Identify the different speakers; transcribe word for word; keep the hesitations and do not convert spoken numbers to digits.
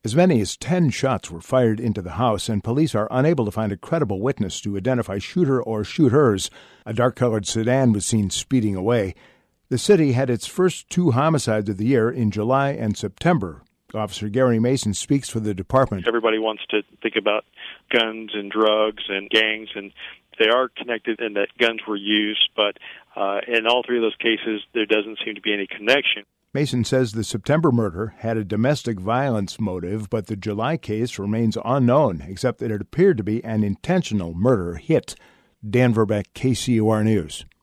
Speaker 1: As many as ten shots were fired into the house, and police are unable to find a credible witness to identify shooter or shooters. A dark-colored sedan was seen speeding away. The city had its first two homicides of the year in July and September. Officer Gary Mason speaks for the department.
Speaker 2: Everybody wants to think about guns and drugs and gangs, and they are connected in that guns were used, but uh, in all three of those cases, there doesn't seem to be any connection.
Speaker 1: Mason says the September murder had a domestic violence motive, but the July case remains unknown, except that it appeared to be an intentional murder hit. Dan Verbeck, K C O R News.